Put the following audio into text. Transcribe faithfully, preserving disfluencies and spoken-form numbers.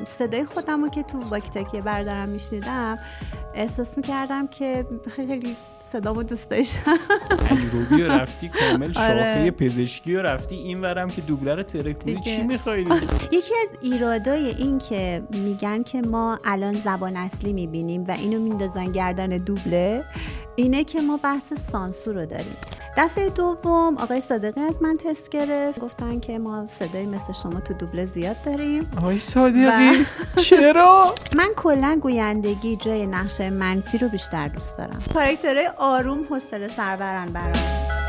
صدای خودم رو که تو واکی‌تاکی بردارم میشنیدم احساس میکردم که خیلی صدامو دوست داشتم. تجربی رو رفتی کامل شاخه پزشکی رو رفتی این ورم که دوبله رو ترکونی. چی میخوایی؟ یکی از ایرادای این که میگن که ما الان زبان اصلی میبینیم و اینو میندازن گردن دوبله اینه که ما بحث سانسور رو داریم. دفعه دوم آقای صادقی از من تست گرفت، گفتن که ما صدای مثل شما تو دوبله زیاد داریم. آقای صادقی چرا؟ من کلا گویندگی جای نقش منفی رو بیشتر دوست دارم. کاراکترهای آروم حوصله سربرن برام.